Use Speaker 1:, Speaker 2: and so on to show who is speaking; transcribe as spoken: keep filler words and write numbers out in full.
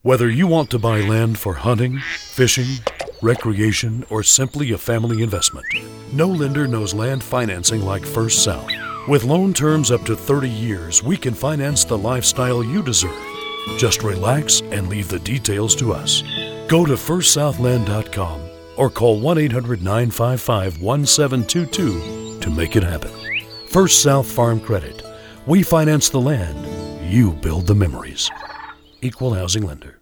Speaker 1: Whether you want to buy land for hunting, fishing, recreation, or simply a family investment, no lender knows land financing like First South. With loan terms up to thirty years, we can finance the lifestyle you deserve. Just relax and leave the details to us. Go to first southland dot com or call one eight hundred nine five five one seven two two to make it happen. First South Farm Credit. We finance the land. You build the memories. Equal housing lender.